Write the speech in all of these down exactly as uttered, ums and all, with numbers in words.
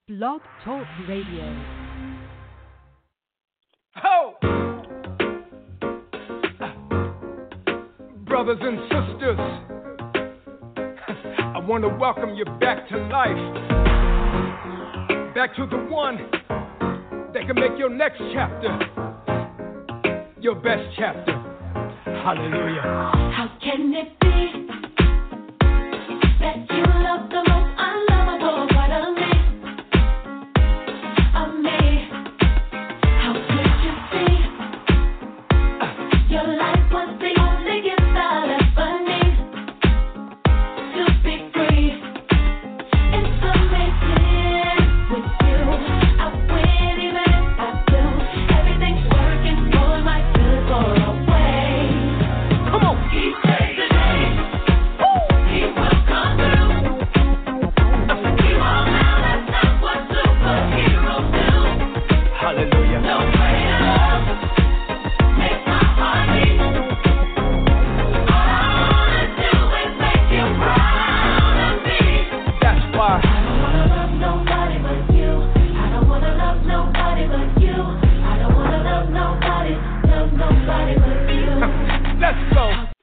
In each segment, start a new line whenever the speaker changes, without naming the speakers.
Blog Talk Radio.
Ho! Brothers and sisters, I want to welcome you back to life. Back to the one that can make your next chapter your best chapter. Hallelujah.
How can it be that you love the most unlovable part of me? Of me? How could you see your life was the only gift I'll ever need to be free? It's amazing with you. I win even if I do. Everything's working for my good for a way.
Come on.
He saves the day. He will come through. He won't now, that's not what superheroes do.
Hallelujah.
No greater love makes my heart beat. All I wanna do is make you proud of me.
That's why.
I don't wanna love nobody but you. I don't wanna love nobody but you. I don't wanna love nobody, love nobody but you.
Let's go.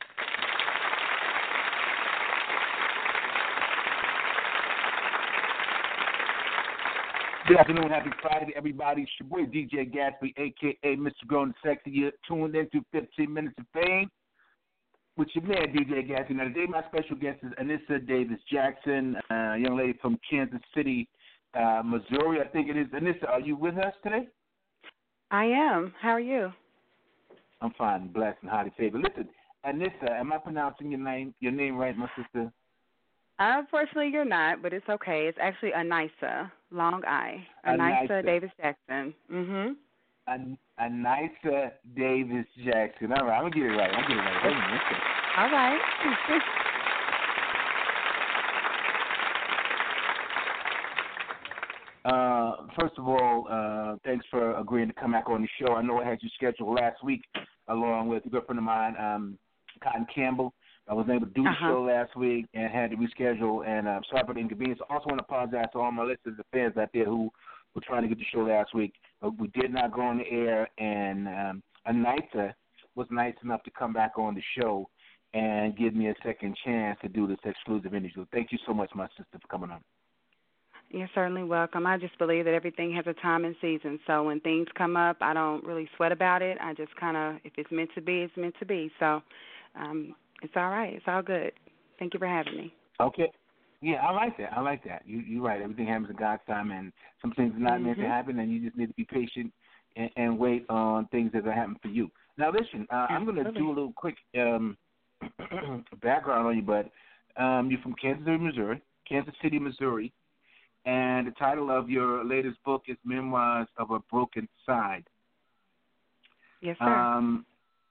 Good afternoon, happy Friday, everybody. It's your boy D J Gatsby, a k a. Mister Grown Sexy. You're tuned into fifteen Minutes of Fame with your man, D J Gatsby. Now, today my special guest is Anissa Davis Jackson, a young lady from Kansas City, uh, Missouri. I think it is. Anissa, are you with us today?
I am. How are you?
I'm fine, blessed, and highly favored. Listen, Anissa, am I pronouncing your name your name right, my sister?
Unfortunately, you're not, but it's okay. It's actually Anissa, long I. Anissa
Anissa.
Davis Jackson. Mm-hmm.
An- Anissa Davis Jackson. All right, I'm going to get it right. I'm going to get it right. Wait a minute. Okay.
All right.
Uh, first of all, uh, thanks for agreeing to come back on the show. I know I had you scheduled last week along with a good friend of mine, um, Cotton Campbell. I was able to do the
Uh-huh.
show last week and had to reschedule, and uh, sorry for the inconvenience. I also want to apologize to all my listeners and fans out there who were trying to get the show last week. But we did not go on the air, and um, Anissa was nice enough to come back on the show and give me a second chance to do this exclusive interview. Thank you so much, my sister, for coming on.
You're certainly welcome. I just believe that everything has a time and season. So when things come up, I don't really sweat about it. I just kind of, if it's meant to be, it's meant to be. So um, it's all right. It's all good. Thank you for having me.
Okay. Yeah, I like that. I like that. You, you're right. Everything happens in God's time, and some things are not meant to
Mhm.
happen, and you just need to be patient and, and wait on things that will happen for you. Now, listen, uh, I'm going to
Absolutely.
do a little quick um, background on you, but um, you're from Kansas City, Missouri, Kansas City, Missouri, and the title of your latest book is Memoirs of a Broken Side.
Yes, sir.
Um,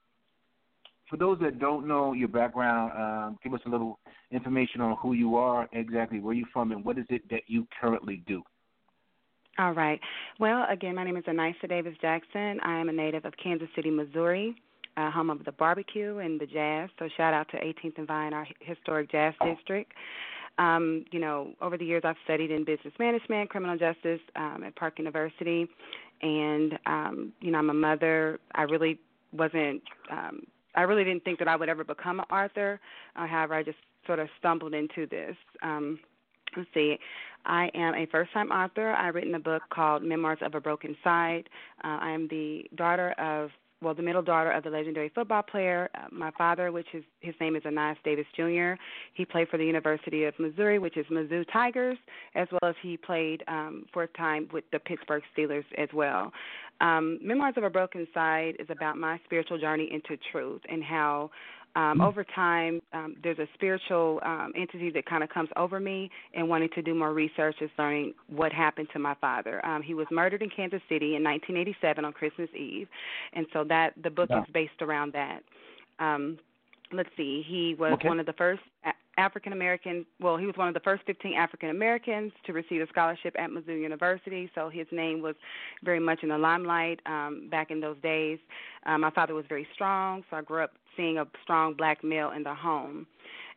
for those that don't know your background, um, give us a little information on who you are, exactly where you're from, and what is it that you currently do.
All right. Well, again, my name is Anissa Davis Jackson. I am a native of Kansas City, Missouri, uh, home of the barbecue and the jazz. So shout out to eighteenth and Vine, our historic jazz district. Um, you know, over the years I've studied in business management, criminal justice um, at Park University. And, um, you know, I'm a mother. I really wasn't um, – I really didn't think that I would ever become an author. Uh, however, I just sort of stumbled into this. Um, let's see. I am a first-time author. I've written a book called Memoirs of a Broken Side. Uh, I am the daughter of, well, the middle daughter of the legendary football player. Uh, my father, which is, his name is Ainias Davis Junior He played for the University of Missouri, which is Mizzou Tigers, as well as he played um, for a time with the Pittsburgh Steelers as well. Um, Memoirs of a Broken Side is about my spiritual journey into truth and how Um, over time, um, there's a spiritual um, entity that kind of comes over me and wanting to do more research is learning what happened to my father. Um, he was murdered in Kansas City in nineteen eighty-seven on Christmas Eve, and so that the book
Yeah.
is based around that. Um, let's see, he was
Okay.
one of the first African American, well, he was one of the first fifteen African Americans to receive a scholarship at Mizzou University, so his name was very much in the limelight um, back in those days. Um, my father was very strong, so I grew up seeing a strong black male in the home.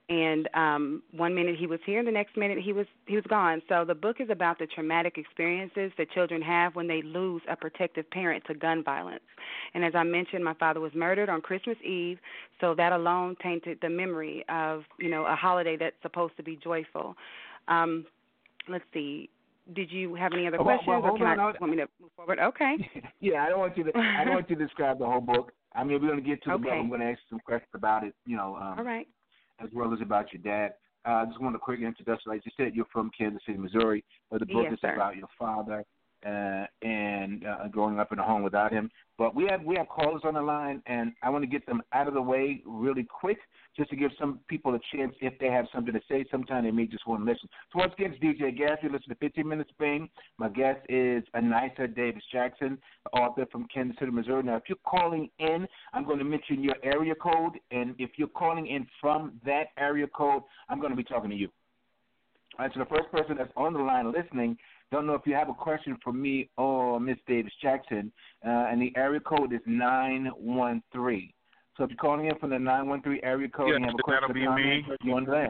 And um, one minute he was here, and the next minute he was he was gone. So the book is about the traumatic experiences that children have when they lose a protective parent to gun violence. And as I mentioned, my father was murdered on Christmas Eve, so that alone tainted the memory of, you know, a holiday that's supposed to be joyful. Um, let's see. Did you have any other
Oh, well,
questions,
well,
or can
on,
I
hold-
want me to move forward? Okay.
Yeah, I don't want you to. I don't want you to describe the whole book. I mean, we're going to get to the book.
Okay.
I'm going to ask you some questions about it. You know, um,
All right.
as well as about your dad. Uh, I just want a quick introduction. Like you said, you're from Kansas City, Missouri, but the book
Yes,
is
sir.
about your father uh, and uh, growing up in a home without him. But we have we have callers on the line, and I want to get them out of the way really quick, just to give some people a chance if they have something to say. Sometimes they may just want to listen. So once again, it's D J Gas. You listen to fifteen Minutes of Fame. My guest is Anissa Davis Jackson, author from Kansas City, Missouri. Now, if you're calling in, I'm going to mention your area code, and if you're calling in from that area code, I'm going to be talking to you. All right, so the first person that's on the line listening, don't know if you have a question for me or Miss Davis Jackson, uh, and the area code is nine one three. So if you're calling in from the nine one three area code
Yes,
and you have a question
that'll
or
be
comment,
me.
you're on there.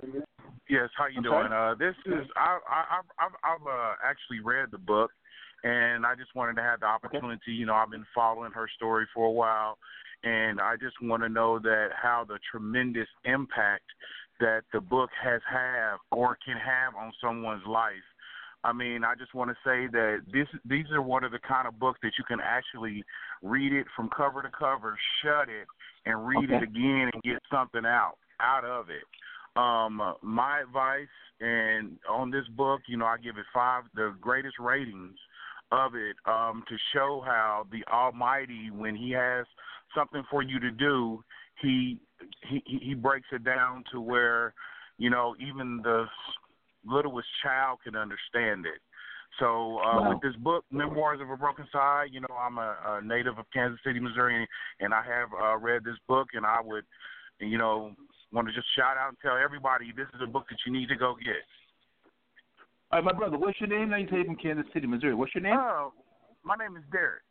Yes, how you
I'm
doing?
sorry?
Uh, this is I I I've, I've I've uh, actually read the book, and I just wanted to have the opportunity. You know, I've been following her story for a while, and I just want to know that how the tremendous impact that the book has had or can have on someone's life. I mean, I just want to say that this these are one of the kind of books that you can actually read it from cover to cover, shut it, and read
Okay.
it again and get something out out of it. Um, uh, my advice and on this book, you know, I give it five, the greatest ratings of it, um, to show how the Almighty, when He has something for you to do, He he he breaks it down to where, you know, even the littlest child can understand it. So uh,
Wow.
with this book, Memoirs of a Broken Side, you know, I'm a, a native of Kansas City, Missouri, and I have uh, read this book, and I would, you know, want to just shout out and tell everybody this is a book that you need to go get.
All right, my brother, what's your name? Now you say you're from Kansas City, Missouri. What's your name?
Uh, my name is Derek.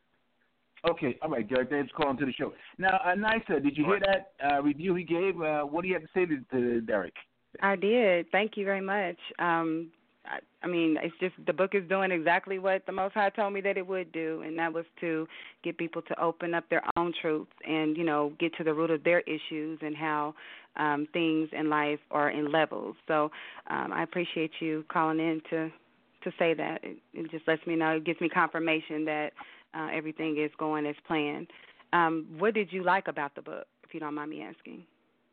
Okay, all right, Derek. Thanks for calling to the show. Now, uh, Nisa, did you hear that uh, review he gave? Uh, what do you have to say to, to Derek?
I did. Thank you very much. Um, I, I mean, it's just the book is doing exactly what the Most High told me that it would do, and that was to get people to open up their own truths and, you know, get to the root of their issues and how um, things in life are in levels. So um, I appreciate you calling in to to say that. It, it just lets me know, it gives me confirmation that uh, everything is going as planned. Um, what did you like about the book, if you don't mind me asking?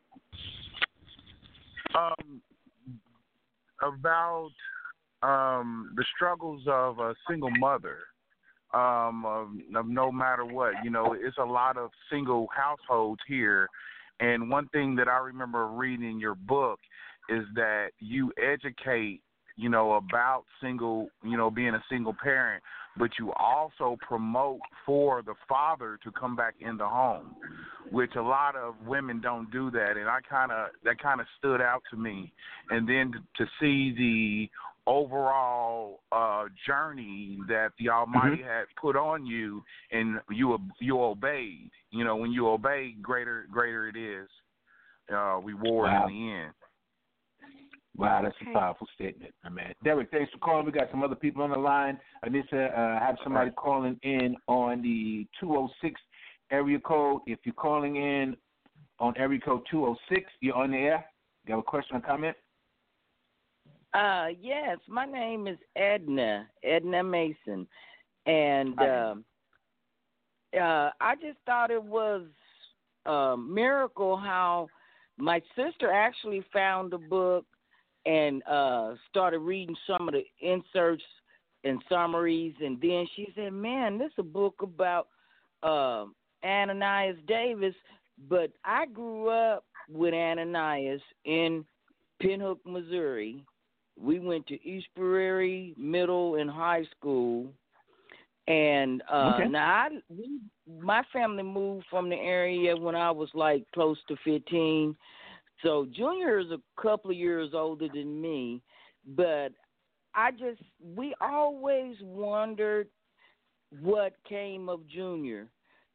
Um, about um, the struggles of a single mother, um, of, of no matter what. You know, it's a lot of single households here. And one thing that I remember reading in your book is that you educate, you know, about single, you know, being a single parent, but you also promote for the father to come back in the home, which a lot of women don't do that. And I kind of, that kind of stood out to me. And then to, to see the overall uh, journey that the Almighty
Mm-hmm.
had put on you, and you you obeyed. You know, when you obey, greater greater it is. Uh, reward
Wow.
in the end.
Wow, that's
Okay.
a powerful statement, my man. Derek, thanks for calling. We got some other people on the line. Anissa, uh, have somebody calling in on the two oh six area code. If you're calling in on area code two oh six, you're on the air. You have a question or comment?
Uh, yes, my name is Edna, Edna Mason, and
Hi.
um, uh, I just thought it was a miracle how my sister actually found the book and uh, started reading some of the inserts and summaries, and then she said, man, this is a book about uh, Ananias Davis, but I grew up with Ananias in Pinhook, Missouri. We went to East Prairie Middle and High School, and uh,
Okay.
now I, we, my family moved from the area when I was like close to fifteen. So Junior is a couple of years older than me, but I just we always wondered what came of Junior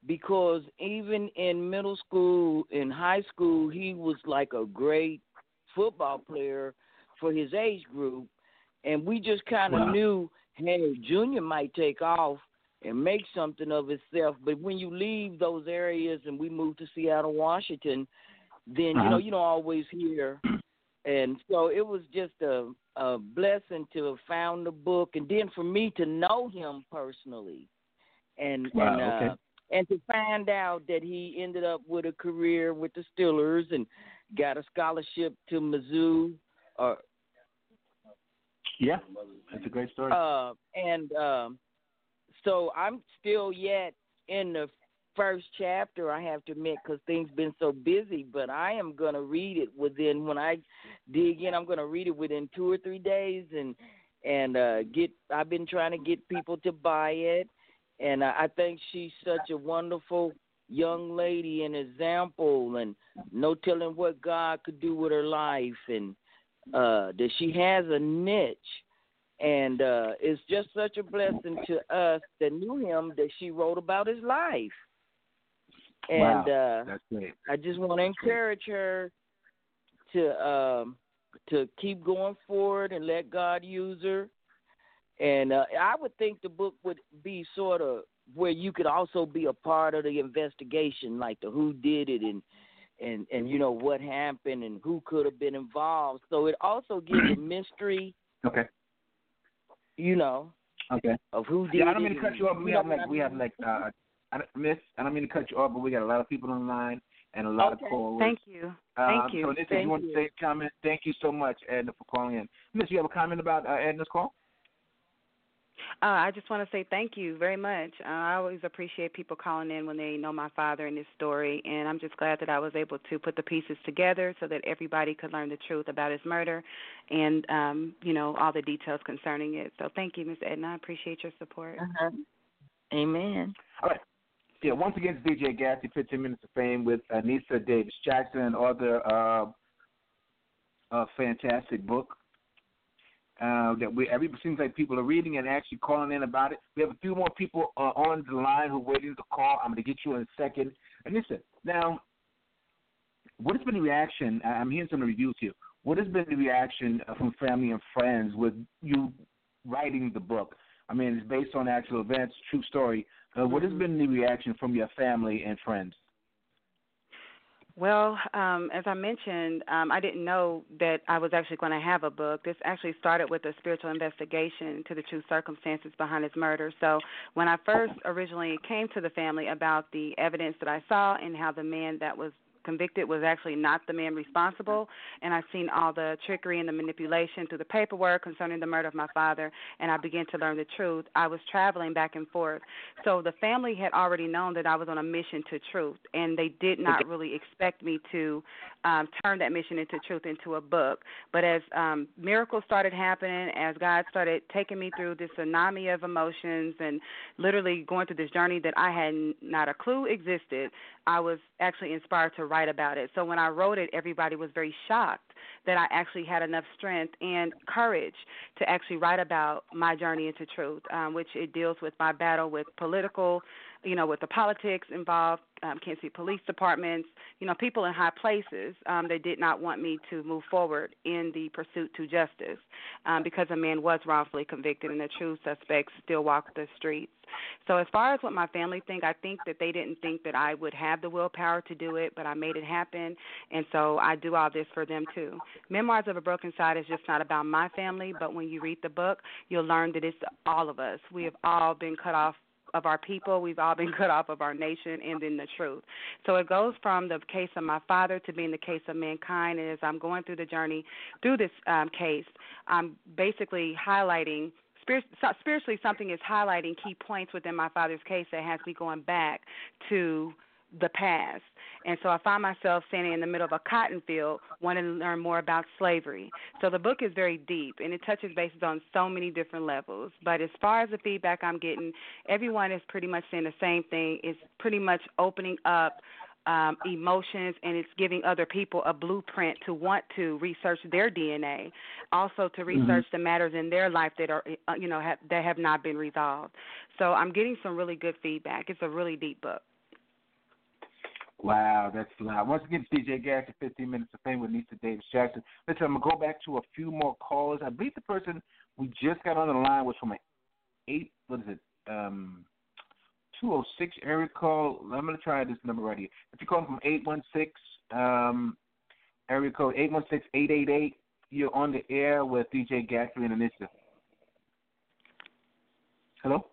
because even in middle school, in high school, he was like a great football player for his age group, and we just kind of
Wow.
knew, hey, Junior might take off and make something of himself. But when you leave those areas and we moved to Seattle, Washington, then, you
Uh-huh.
know, you don't always hear. And so it was just a, a blessing to have found the book, and then for me to know him personally. And,
Wow,
and, uh,
okay.
and to find out that he ended up with a career with the Steelers and got a scholarship to Mizzou, or
Yeah, that's a great story.
uh, and um, so I'm still yet in the first chapter, I have to admit, because things been so busy. But I am gonna read it within, when I dig in, I'm gonna read it within two or three days, and and uh, get. I've been trying to get people to buy it, and I, I think she's such a wonderful young lady and example, and no telling what God could do with her life, and uh, that she has a niche. And uh, it's just such a blessing to us that knew him that she wrote about his life. And
wow,
uh,
that's great.
I just want to encourage her to um, to keep going forward and let God use her. And uh, I would think the book would be sort of where you could also be a part of the investigation, like the who did it and and, and you know what happened and who could have been involved. So it also gives a mystery.
Okay.
You know,
Okay.
of who did
Yeah, I don't
it.
mean to cut
and-
you off, but we
know
have
what
like
I
we have
mean?
like uh, I don't, Miss. I don't mean to cut you off, but we got a lot of people on the line and a lot
Okay.
of callers.
Thank you.
Um,
Thank you.
So, Nissa, if
Thank
you want to
you.
say a comment, thank you so much, Edna, for calling in. Miss, you have a comment about uh, Edna's call?
Uh, I just want to say thank you very much. Uh, I always appreciate people calling in when they know my father and his story, and I'm just glad that I was able to put the pieces together so that everybody could learn the truth about his murder and, um, you know, all the details concerning it. So thank you, Miz Edna. I appreciate your support.
Uh-huh. Amen.
All right. Yeah, once again, it's D J Gassy, fifteen Minutes of Fame with Anissa Davis Jackson, author of a fantastic book uh, that we every seems like people are reading and actually calling in about it. We have a few more people uh, on the line who are waiting to call. I'm going to get you in a second. Anissa, now, what has been the reaction? I'm hearing some of the reviews here. What has been the reaction from family and friends with you writing the book? I mean, it's based on actual events, true story. Uh, what has been the reaction from your family and friends?
Well, um, as I mentioned, um, I didn't know that I was actually going to have a book. This actually started with a spiritual investigation to the true circumstances behind his murder. So when I first originally came to the family about the evidence that I saw and how the man that was convicted was actually not the man responsible, and I've seen all the trickery and the manipulation through the paperwork concerning the murder of my father, and I began to learn the truth. I was traveling back and forth. So the family had already known that I was on a mission to truth, and they did not really expect me to um, turn that mission into truth into a book. But as um, miracles started happening, as God started taking me through this tsunami of emotions and literally going through this journey that I had not a clue existed, I was actually inspired to write about it. So when I wrote it, everybody was very shocked that I actually had enough strength and courage to actually write about my journey into truth, um, which it deals with my battle with political, you know, with the politics involved, um, Kansas City Police Departments, you know, people in high places um, that did not want me to move forward in the pursuit to justice um, because a man was wrongfully convicted and the true suspects still walk the streets. So as far as what my family think, I think that they didn't think that I would have the willpower to do it, but I made it happen, and so I do all this for them too. Memoirs of a Broken Side is just not about my family, but when you read the book, you'll learn that it's all of us. We have all been cut off of our people. We've all been cut off of our nation and then the truth. So it goes from the case of my father to being the case of mankind, and as I'm going through the journey through this um, case, I'm basically highlighting spiritually, something is highlighting key points within my father's case that has me going back to the past. And so I find myself standing in the middle of a cotton field wanting to learn more about slavery. So the book is very deep, and it touches bases on so many different levels. But as far as the feedback I'm getting, everyone is pretty much saying the same thing. It's pretty much opening up Um, emotions, and it's giving other people a blueprint to want to research their D N A, also to research mm-hmm. the matters in their life that are, uh, you know, have, that have not been resolved. So I'm getting some really good feedback. It's a really deep book.
Wow, that's loud. Once again, it's D J Gas at fifteen Minutes of Fame with Nisa Davis Jackson. Listen, I'm going to go back to a few more callers. I believe the person we just got on the line was from an eight, what is it, um, two oh six area call. I'm going to try this number right here. If you call from eight one six, um, area code eight one six, eight eight eight, you're on the air with D J Gatsby and Anissa. Hello?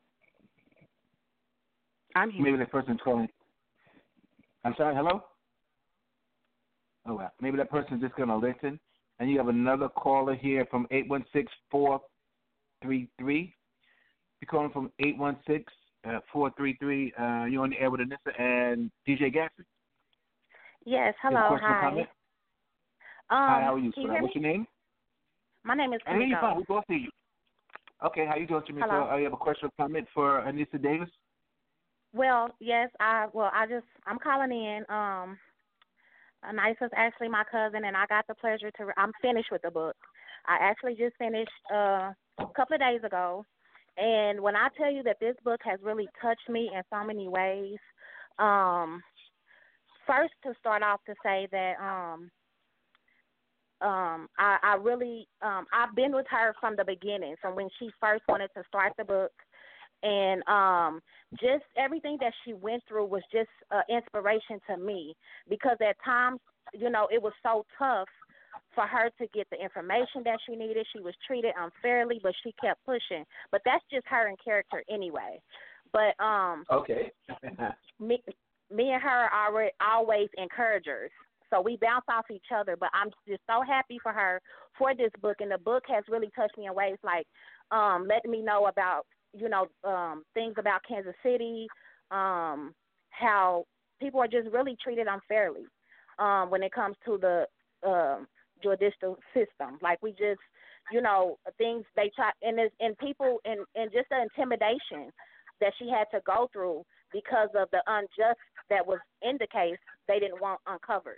I'm here.
Maybe that person's calling. I'm sorry, hello? Oh, wow. Maybe that person's just going to listen. And you have another caller here from eight one six, four three three. You're calling from eight one six, four three three. Uh, you're on the air with Anissa and D J Gatsby.
Yes, hello, hi. Um,
hi, how are you?
you
What's your name?
My name is
I hear you
Kimiko.
fine. We both hear you. Okay, how you doing, Kimiko?
Hello.
Uh, you have a question or comment for Anissa Davis?
Well, yes, I well, I just I'm calling in. Um, Anissa's actually my cousin, and I got the pleasure to. I'm finished with the book. I actually just finished uh, a couple of days ago, and when I tell you that this book has really touched me in so many ways, um, first to start off to say that um, um, I, I really um, I've been with her from the beginning, from when she first wanted to start the book. And um, just everything that she went through was just uh, inspiration to me, because at times, you know, it was so tough for her to get the information that she needed. She was treated unfairly, but she kept pushing. But that's just her in character anyway. But um,
okay,
me, me and her are always encouragers. So we bounce off each other. But I'm just so happy for her for this book, and the book has really touched me in ways like um, letting me know about, you know, um, things about Kansas City, um, how people are just really treated unfairly um, when it comes to the uh, judicial system. Like we just, you know, things they try, and it's, and people, and, and just the intimidation that she had to go through because of the unjust that was in the case they didn't want uncovered.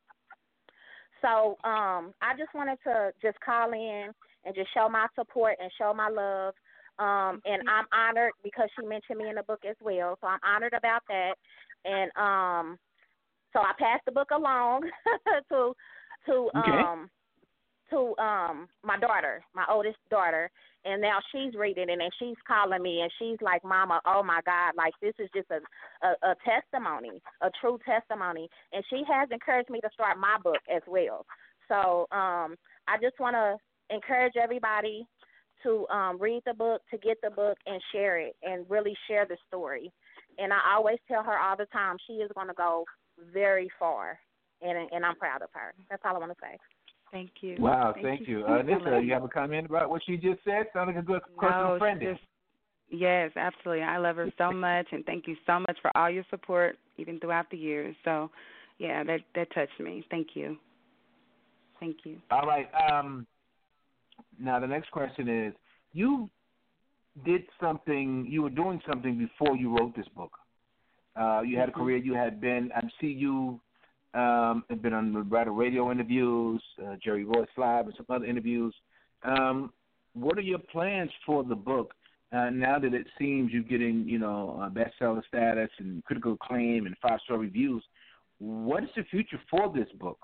So um, I just wanted to just call in and just show my support and show my love. Um, and I'm honored because she mentioned me in the book as well. So I'm honored about that. And um, so I passed the book along to to
okay.
um to um my daughter, my oldest daughter, and now she's reading it and she's calling me and she's like, "Mama, oh my God, like this is just a, a, a testimony, a true testimony." And she has encouraged me to start my book as well. So um, I just want to encourage everybody to um, read the book, to get the book, and share it, and really share the story. And I always tell her all the time she is going to go very far, and and I'm proud of her. That's all I want to say.
Thank you.
Wow,
thank,
thank
you.
you. Uh, Nissa, you have a comment about what she just said? Sounds like a good personal
no,
friend.
Just, yes, absolutely. I love her so much, and thank you so much for all your support, even throughout the years. So, yeah, that, that touched me. Thank you. Thank you.
All right. Um, now, the next question is, you did something, you were doing something before you wrote this book. Uh, you had a career, you had been, I see you um, have been on the radio interviews, uh, Jerry Royce Live, and some other interviews. Um, what are your plans for the book uh, now that it seems you're getting, you know, uh, bestseller status and critical acclaim and five-star reviews? What is the future for this book?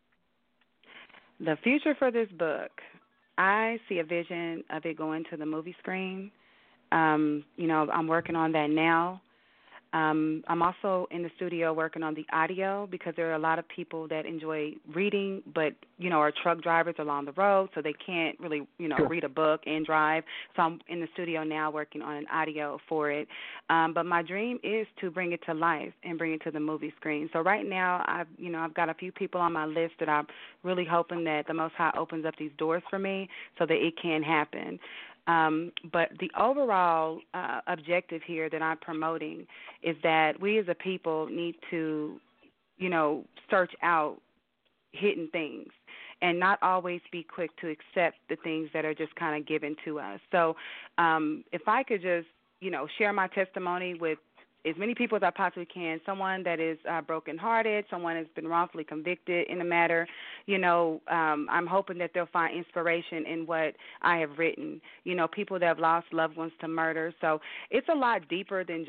The future for this book, I see a vision of it going to the movie screen. Um, you know, I'm working on that now. Um, I'm also in the studio working on the audio because there are a lot of people that enjoy reading but, you know, are truck drivers along the road, so they can't really, you know, read a book and drive. So I'm in the studio now working on an audio for it. Um, but my dream is to bring it to life and bring it to the movie screen. So right now, I've, you know, I've got a few people on my list that I'm really hoping that the Most High opens up these doors for me so that it can happen. Um, but the overall uh, objective here that I'm promoting is that we as a people need to, you know, search out hidden things and not always be quick to accept the things that are just kind of given to us. So um, if I could just, you know, share my testimony with as many people as I possibly can, someone that is uh, brokenhearted, someone has been wrongfully convicted in the matter, you know, um, I'm hoping that they'll find inspiration in what I have written, you know, people that have lost loved ones to murder. So it's a lot deeper than just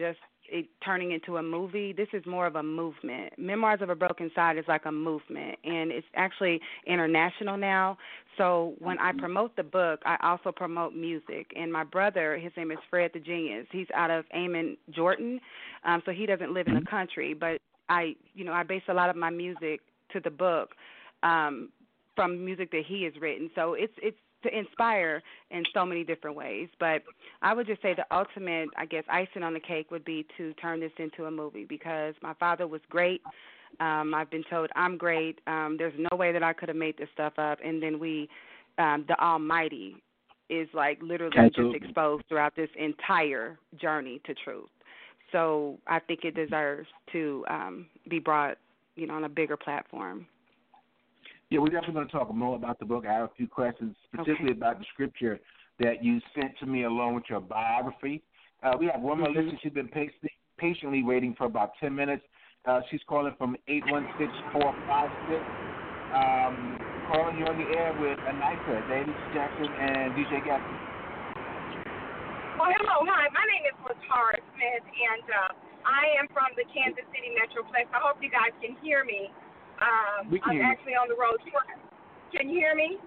it turning into a movie. This is more of a movement. Memoirs of a Broken Side is like a movement, and it's actually international now. So when I promote the book, I also promote music. And my brother, his name is Fred the Genius. He's out of Amman, Jordan, um, so he doesn't live in the country. But I, you know, I base a lot of my music to the book um, from music that he has written. So it's it's to inspire in so many different ways. But I would just say the ultimate, I guess, icing on the cake would be to turn this into a movie, because my father was great. Um, I've been told I'm great. Um, there's no way that I could have made this stuff up. And then we, um, the Almighty is like literally
Absolutely.
just exposed throughout this entire journey to truth. So I think it deserves to um, be brought, you know, on a bigger platform.
Yeah, we're definitely going to talk more about the book. I have a few questions specifically
Okay.
about the scripture that you sent to me along with your biography. Uh, we have one more
Mm-hmm.
listener. She's been patiently, patiently waiting for about ten minutes. Uh, she's calling from eight one six, four five six. Um, calling you on the air with Anita, David Jackson, and D J Gatsby.
Well, hello, hi. My name is Latara Smith, and uh, I am from the Kansas City Metroplex. I hope you guys can hear me. Um,
We can
I'm
hear you.
actually on the road. Can you hear me?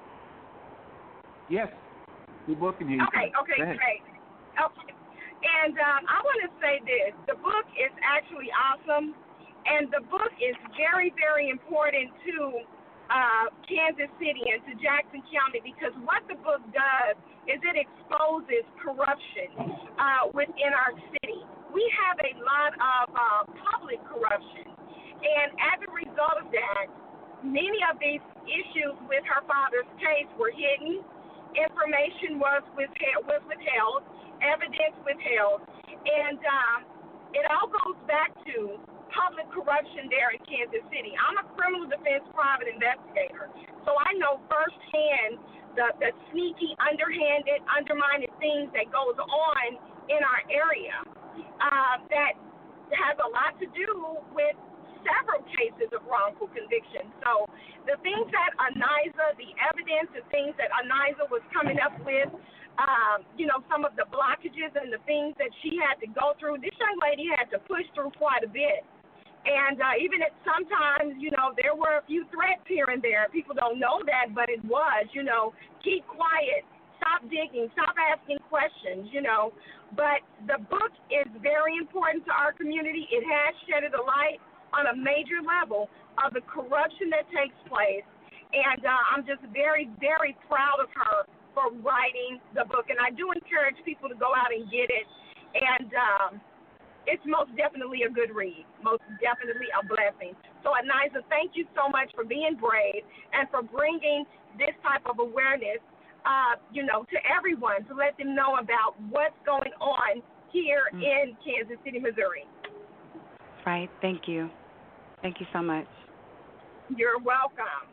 Yes, we both can hear you.
Okay, okay,
Go ahead.
great. Okay. And um, I want to say this. The book is actually awesome, and the book is very, very important to uh, Kansas City and to Jackson County, because what the book does is it exposes corruption uh, within our city. We have a lot of uh, public corruption, and as a result of that, many of these issues with her father's case were hidden. Information was withheld, was withheld, evidence withheld, and um, it all goes back to public corruption there in Kansas City. I'm a criminal defense private investigator, so I know firsthand the, the sneaky, underhanded, undermined things that goes on in our area uh, that has a lot to do with several cases of wrongful conviction. So the things that Aniza, the evidence, the things that Aniza was coming up with, um, you know, some of the blockages and the things that she had to go through, this young lady had to push through quite a bit. And uh, even at sometimes, you know, there were a few threats here and there. People don't know that, but it was, you know, keep quiet, stop digging, stop asking questions, you know. But the book is very important to our community. It has shedded a light on a major level of the corruption that takes place. And uh, I'm just very, very proud of her for writing the book. And I do encourage people to go out and get it. And um, it's most definitely a good read, most definitely a blessing. So, Aniza, thank you so much for being brave and for bringing this type of awareness, uh, you know, to everyone, to let them know about what's going on here mm. in Kansas City, Missouri.
Right. Thank you. Thank you so much.
You're welcome.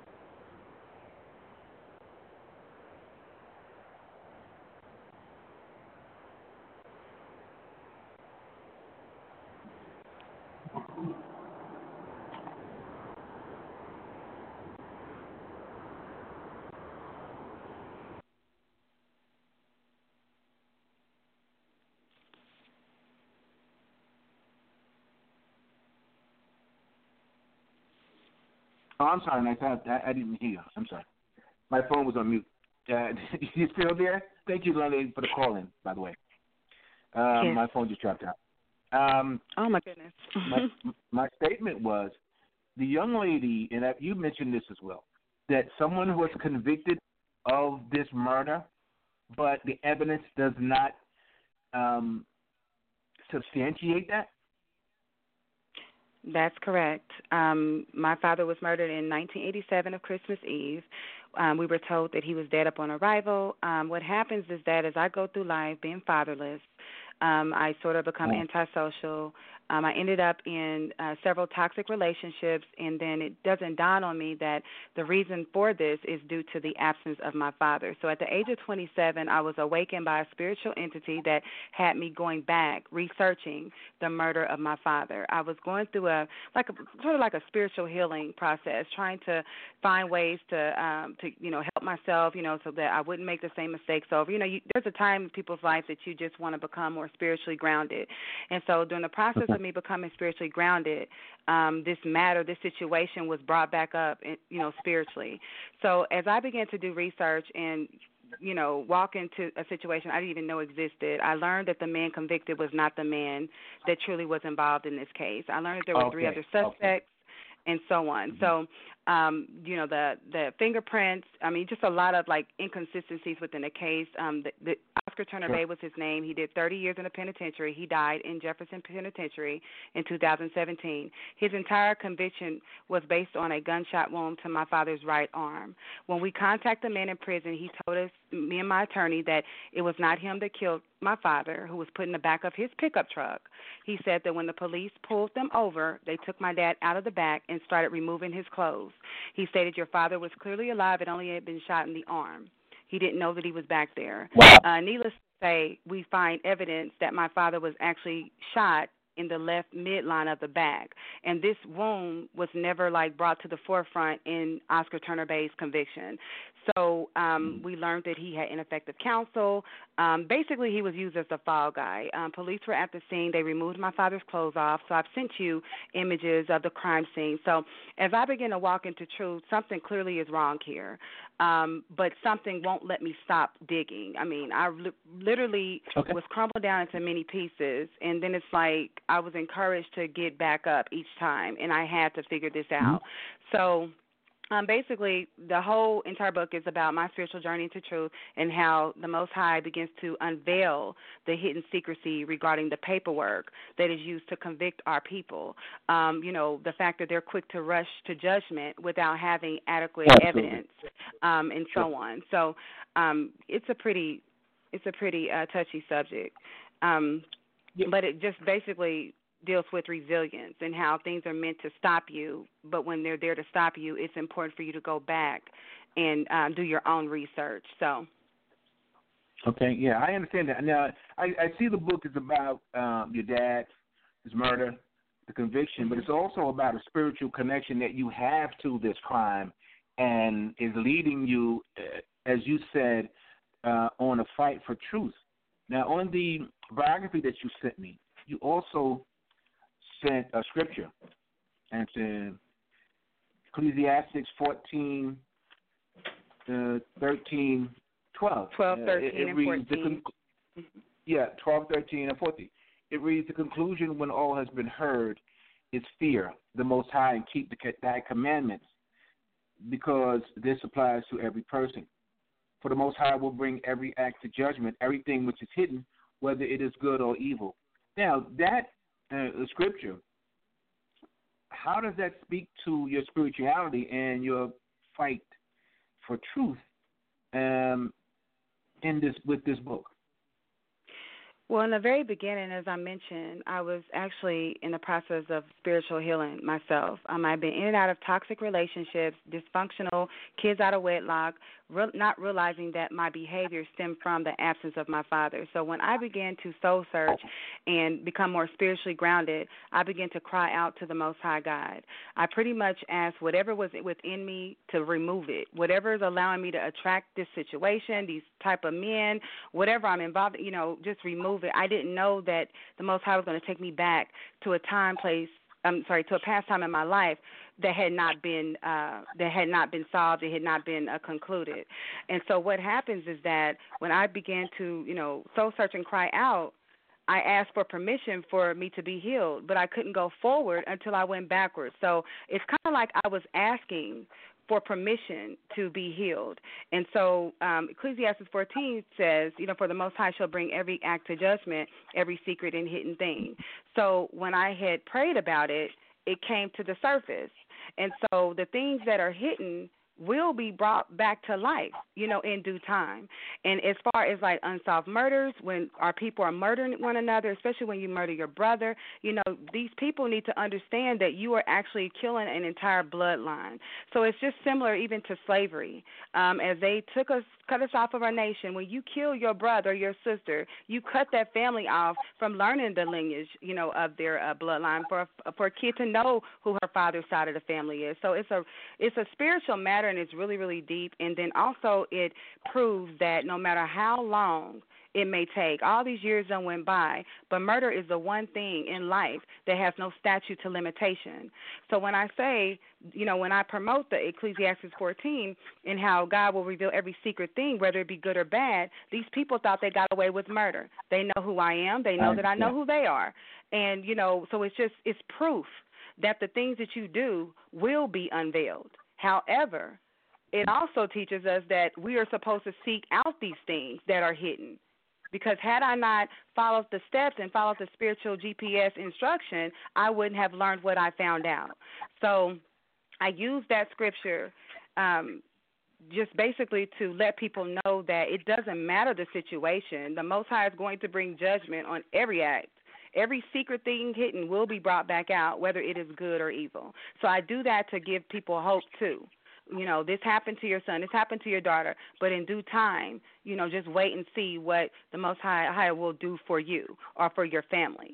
Oh, I'm sorry, Nice. I, I, I didn't hear you. I'm sorry. My phone was on mute. Uh, you still there? Thank you, Lonnie, for the call in, by the way. Um,
yes.
My phone just dropped out. Um,
oh, my goodness.
my, my statement was, the young lady, and you mentioned this as well, that someone was convicted of this murder, but the evidence does not um, substantiate that?
That's correct. Um, my father was murdered in nineteen eighty-seven of Christmas Eve. Um, we were told that he was dead upon arrival. Um, what happens is that as I go through life being fatherless, um, I sort of become
oh.
antisocial. Um, I ended up in uh, several toxic relationships, and then it doesn't dawn on me that the reason for this is due to the absence of my father. So at the age of twenty-seven, I was awakened by a spiritual entity that had me going back, researching the murder of my father. I was going through a like a sort of like a spiritual healing process, trying to find ways to um, to you know help myself, you know, so that I wouldn't make the same mistakes over. You know, you, there's a time in people's life that you just want to become more spiritually grounded, and so during the process of me becoming spiritually grounded, um, this matter, this situation was brought back up, you know, spiritually. So as I began to do research and you know, walk into a situation I didn't even know existed, I learned that the man convicted was not the man that truly was involved in this case. I learned that there were
okay.
three other suspects. Okay. And so on. Mm-hmm. So, um, you know, the the fingerprints, I mean, just a lot of, like, inconsistencies within the case. Um, the, the Oscar Turner sure. Bay was his name. He did thirty years in the penitentiary. He died in Jefferson Penitentiary in two thousand seventeen. His entire conviction was based on a gunshot wound to my father's right arm. When we contacted the man in prison, he told us, me and my attorney, that it was not him that killed my father, who was put in the back of his pickup truck. He said that when the police pulled them over, they took my dad out of the back and started removing his clothes. He stated your father was clearly alive and only had been shot in the arm. He didn't know that he was back there.
Wow.
Uh, needless to say, we find evidence that my father was actually shot in the left midline of the back, and this wound was never, like, brought to the forefront in Oscar Turner Bay's conviction. So um, we learned that he had ineffective counsel. Um, basically, he was used as the fall guy. Um, police were at the scene. They removed my father's clothes off. So I've sent you images of the crime scene. So as I begin to walk into truth, something clearly is wrong here. Um, but something won't let me stop digging. I mean, I li- literally okay. was crumbled down into many pieces, and then it's like I was encouraged to get back up each time, and I had to figure this out. Mm-hmm. So Um, basically, the whole entire book is about my spiritual journey into truth and how the Most High begins to unveil the hidden secrecy regarding the paperwork that is used to convict our people. Um, you know, the fact that they're quick to rush to judgment without having adequate Absolutely. evidence, um, and so on. So um, it's a pretty, it's a pretty uh, touchy subject, um, yeah. but it just basically deals with resilience and how things are meant to stop you, but when they're there to stop you, it's important for you to go back and um, do your own research. So,
okay, yeah, I understand that. Now, I, I see the book is about um, your dad, his murder, the conviction, but it's also about a spiritual connection that you have to this crime and is leading you, as you said, uh, on a fight for truth. Now, on the biography that you sent me, you also sent a scripture, and it's in Ecclesiastes fourteen, uh, thirteen, twelve.
twelve, thirteen,
uh, it, it
and
reads
fourteen.
The con- yeah, twelve, thirteen, and fourteen. It reads, the conclusion when all has been heard is fear the Most High and keep the, thy commandments, because this applies to every person. For the Most High will bring every act to judgment, everything which is hidden, whether it is good or evil. Now, that Uh, the scripture, how does that speak to your spirituality and your fight for truth um, in this with this book?
Well, in the very beginning, as I mentioned, I was actually in the process of spiritual healing myself. Um, I've been in and out of toxic relationships, dysfunctional, kids out of wedlock, re- not realizing that my behavior stemmed from the absence of my father. So when I began to soul search and become more spiritually grounded, I began to cry out to the Most High God. I pretty much asked whatever was within me to remove it, whatever is allowing me to attract this situation, these type of men, whatever I'm involved in, you know, just remove it. I didn't know that the Most High was going to take me back to a time, place, I'm sorry, to a past time in my life that had not been uh, that had not been solved, it had not been uh, concluded. And so what happens is that when I began to, you know, soul search and cry out, I asked for permission for me to be healed, but I couldn't go forward until I went backwards. So it's kind of like I was asking for permission to be healed. And so um, Ecclesiastes fourteen says, you know, for the Most High shall bring every act to judgment, every secret and hidden thing. So when I had prayed about it, it came to the surface. And so the things that are hidden will be brought back to life, you know, in due time. And as far as like unsolved murders, when our people are murdering one another, especially when you murder your brother, you know, these people need to understand that you are actually killing an entire bloodline. So it's just similar even to slavery. Um, as they took us, cut us off of our nation, when you kill your brother or your sister, you cut that family off from learning the lineage, you know, of their uh, bloodline for a, for a kid to know who her father's side of the family is. So it's a it's a spiritual matter, and it's really, really deep. And then also it proves that no matter how long it may take, all these years done went by, but murder is the one thing in life that has no statute to limitation. So when I say, you know, when I promote the Ecclesiastes fourteen and how God will reveal every secret thing, whether it be good or bad, these people thought they got away with murder. They know who I am. They know that I know who they are. And, you know, so it's just, it's proof that the things that you do will be unveiled. However, it also teaches us that we are supposed to seek out these things that are hidden. Because had I not followed the steps and followed the spiritual G P S instruction, I wouldn't have learned what I found out. So I use that scripture um, just basically to let people know that it doesn't matter the situation. The Most High is going to bring judgment on every act. Every secret thing hidden will be brought back out, whether it is good or evil. So I do that to give people hope, too. You know, this happened to your son, this happened to your daughter, but in due time, you know, just wait and see what the Most High, High will do for you or for your family.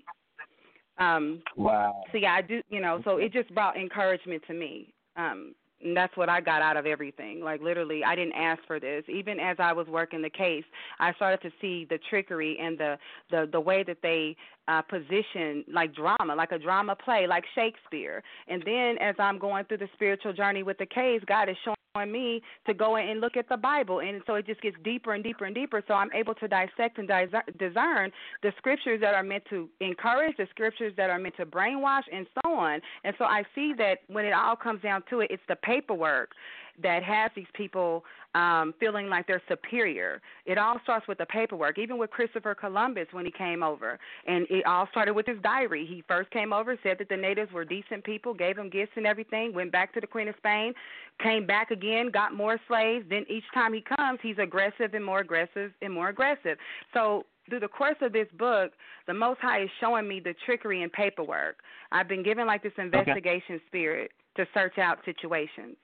Um,
wow.
So, yeah, I do, you know, so it just brought encouragement to me. Um, and that's what I got out of everything. Like, literally, I didn't ask for this. Even as I was working the case, I started to see the trickery and the, the, the way that they uh, position, like drama, like a drama play, like Shakespeare. And then as I'm going through the spiritual journey with the case, God is showing me to go in and look at the Bible, and so it just gets deeper and deeper and deeper, so I'm able to dissect and discern the scriptures that are meant to encourage, the scriptures that are meant to brainwash, and so on. And so I see that when it all comes down to it, it's the paperwork that has these people um, feeling like they're superior. It all starts with the paperwork, even with Christopher Columbus when he came over. And it all started with his diary. He first came over, said that the natives were decent people, gave them gifts and everything, went back to the Queen of Spain, came back again, got more slaves. Then each time he comes, he's aggressive and more aggressive and more aggressive. So through the course of this book, the Most High is showing me the trickery in paperwork. I've been given like this investigation okay. spirit to search out situations.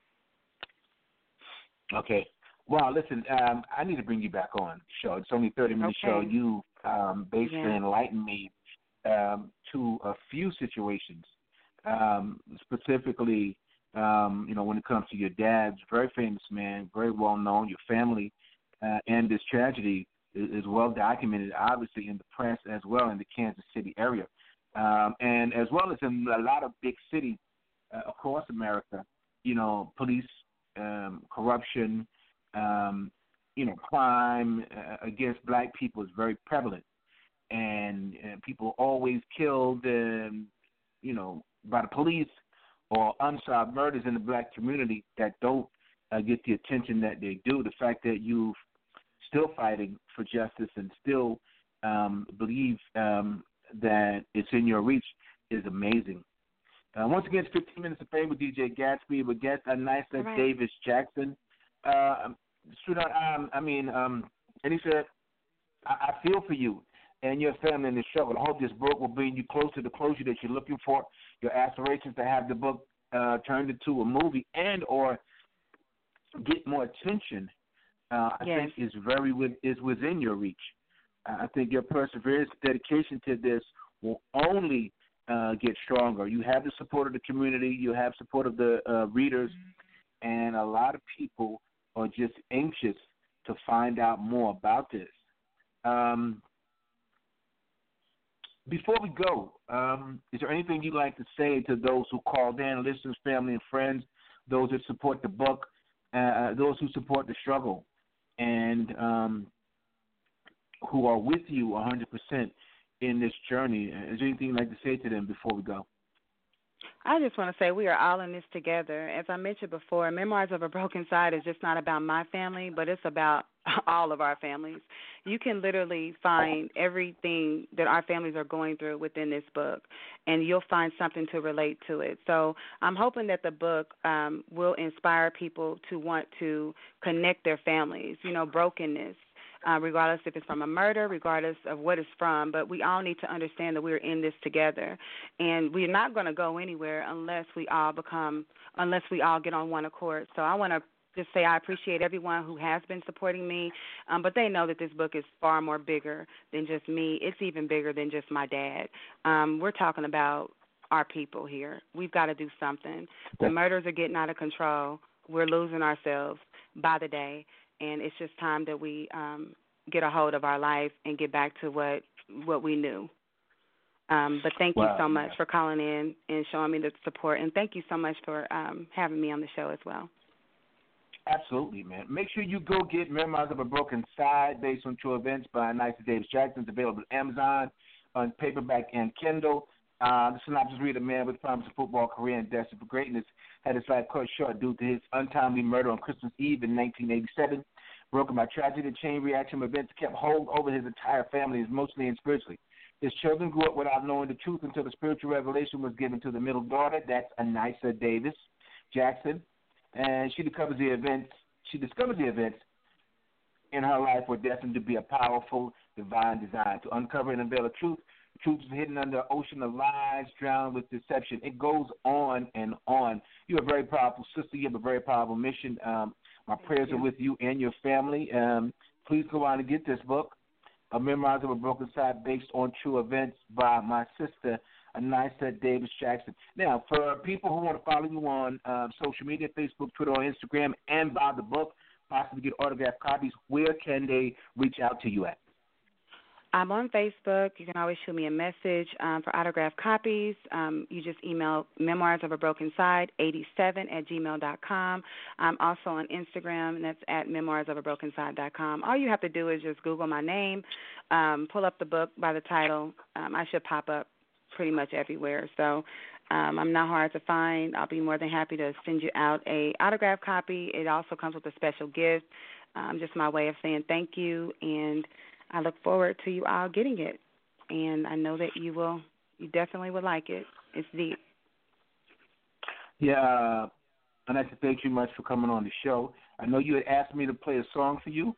Okay. Well, listen, um, I need to bring you back on the show. It's only a thirty-minute
okay.
show. You um, basically
yeah.
enlightened me um, to a few situations, um, specifically, um, you know, when it comes to your dad's very famous man, very well known, your family, uh, and this tragedy is, is well documented, obviously, in the press as well in the Kansas City area, um, and as well as in a lot of big cities uh, across America, you know, police Um, corruption, um, you know, crime uh, against black people is very prevalent, and, and people always killed, um, you know, by the police or unsolved murders in the black community that don't uh, get the attention that they do. The fact that you're still fighting for justice and still um, believe um, that it's in your reach is amazing. Uh, once again, it's fifteen minutes of fame with D J Gatsby, with guest Anissa right. Davis Jackson. Uh, sweetheart, um, I mean, um, Anissa, I, I feel for you and your family in this struggle. I hope this book will bring you closer to the closure that you're looking for. Your aspirations to have the book uh, turned into a movie and or get more attention, uh, I
yes.
think is very is within your reach. Uh, I think your perseverance, dedication to this will only Uh, get stronger. You have the support of the community. You have support of the uh, readers, and a lot of people are just anxious to find out more about this. Um, before we go, um, is there anything you'd like to say to those who called in, listeners, family, and friends, those that support the book, uh, those who support the struggle, and um, who are with you one hundred percent in this journey? Is there anything you'd like to say to them before we go?
I just want to say we are all in this together. As I mentioned before, Memoirs of a Broken Side is just not about my family, but it's about all of our families. You can literally find everything that our families are going through within this book, and you'll find something to relate to it. So I'm hoping that the book um, will inspire people to want to connect their families, you know, brokenness. Uh, regardless if it's from a murder, regardless of what it's from, but we all need to understand that we're in this together, and we're not going to go anywhere unless we all become, unless we all get on one accord. So I want to just say I appreciate everyone who has been supporting me, um, but they know that this book is far more bigger than just me. It's even bigger than just my dad. Um, we're talking about our people here. We've got to do something. The murders are getting out of control. We're losing ourselves by the day. And it's just time that we um, get a hold of our life and get back to what what we knew. Um, but thank
wow.
you so much for calling in and showing me the support. And thank you so much for um, having me on the show as well.
Absolutely, man. Make sure you go get Memoirs of a Broken Side based on true events by Nysa Davis Jackson. It's available on Amazon, on paperback and Kindle. Uh, the synopsis reader, man with promising football career and destined for greatness, had his life cut short due to his untimely murder on Christmas Eve in nineteen eighty-seven. Broken by tragedy, the chain reaction of events kept hold over his entire family, emotionally and spiritually. His children grew up without knowing the truth until the spiritual revelation was given to the middle daughter. That's Nysa Davis Jackson, and she discovers the events. She discovers the events in her life were destined to be a powerful divine design to uncover and unveil the truth. Truth is hidden under an ocean of lies, drowned with deception. It goes on and on. You're a very powerful sister. You have a very powerful mission. Um, my Thank prayers you. are with you and your family. Um, please go on and get this book, A Memoirs of a Broken Side, based on true events by my sister, Nysa Davis Jackson. Now, for people who want to follow you on um, social media, Facebook, Twitter, or Instagram, and buy the book, possibly get autographed copies, where can they reach out to you at?
I'm on Facebook. You can always shoot me a message um, for autographed copies. Um, you just email Memoirs of a Broken Side eighty-seven at gmail dot com. I'm also on Instagram, and that's at memoirs of a broken side dot com. All you have to do is just Google my name, um, pull up the book by the title. Um, I should pop up pretty much everywhere. So um, I'm not hard to find. I'll be more than happy to send you out a autographed copy. It also comes with a special gift, um, just my way of saying thank you, and I look forward to you all getting it, and I know that you will. You definitely will like it. It's deep.
Yeah, uh, I'd like to thank you much for coming on the show. I know you had asked me to play a song for you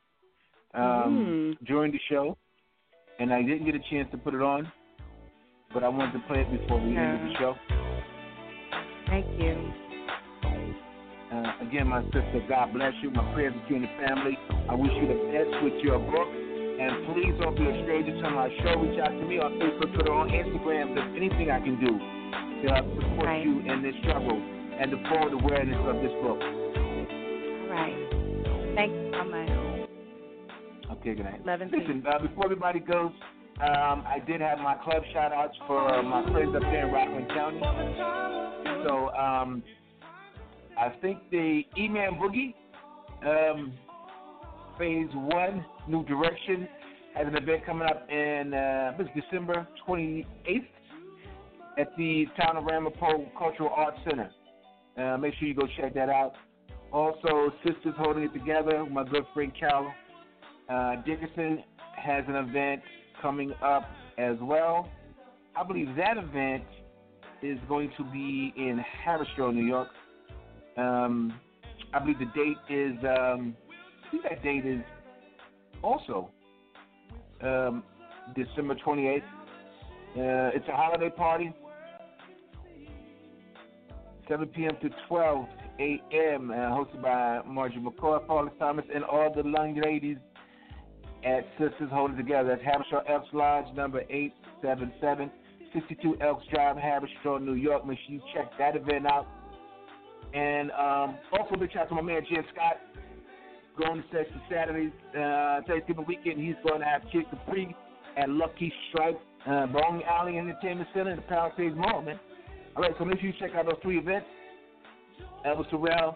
um, mm. during the show, and I didn't get a chance to put it on, but I wanted to play it before we yeah. ended the show.
Thank you.
Uh, again, my sister, God bless you. My prayers with you and the family. I wish you the best with your book. And please don't be a stranger to my show. Reach out to me on Facebook, Twitter, on Instagram. There's anything I can do to help support right. you in this struggle and the forward awareness of this book.
All right. Thank you so much.
Okay, good night.
Love and
Listen, uh, before everybody goes, um, I did have my club shout-outs for my friends up there in Rockland County. So um, I think the E-Man Boogie, um, Phase one, New Direction, has an event coming up in uh, this December twenty-eighth at the Town of Ramapo Cultural Arts Center. Uh, make sure you go check that out. Also, Sisters Holding It Together, my good friend Carol uh, Dickerson has an event coming up as well. I believe that event is going to be in Haverstraw, New York. Um, I believe the date is... Um, I think that date is also um, December twenty-eighth. Uh, it's a holiday party, seven p.m. to twelve a.m., uh, hosted by Marjorie McCoy, Paula Thomas, and all the young ladies at Sisters Holding Together. That's Haverstraw Elks Lodge, number eight seven seven, sixty-two Elks Drive, Haverstraw, New York. Make sure you check that event out. And um, also, big shout out to my man, Jen Scott. Going to Sexy Saturday, uh, Thanksgiving weekend, he's going to have Kid Capri at Lucky Strike, uh, Bowling Alley Entertainment Center, in the Palisades Mall, man. All right, so make sure you check out those three events. Elvis Terrell,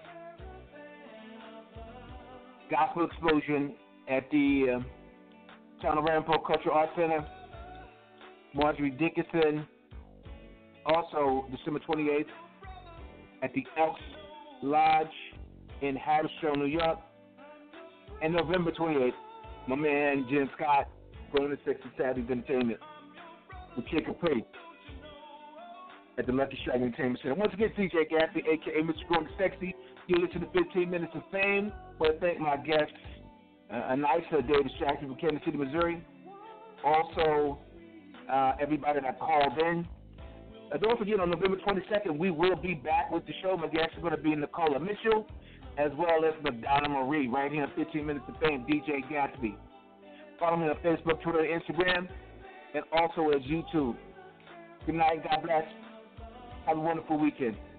Gospel Explosion at the uh, Town of Ramapo Cultural Arts Center, Marjorie Dickinson Also, December twenty-eighth at the Elks Lodge in Haverstraw, New York. And November twenty-eighth, my man Jim Scott, going to Sexy Saturdays Entertainment with Kid Capri at the Lucky Strike Entertainment Center. Once again, D J Gatsby, a k a. Mister Growing Sexy. You listen to fifteen Minutes of Fame. I want to thank my guests, uh, Anissa Davis Jackson from Kansas City, Missouri. Also, uh, everybody that called in. Uh, don't forget, on November twenty-second, we will be back with the show. My guests are going to be Nicola Mitchell, as well as Madonna Marie, right here on fifteen Minutes of Fame, D J Gatsby. Follow me on Facebook, Twitter, and Instagram, and also as YouTube. Good night. God bless. Have a wonderful weekend.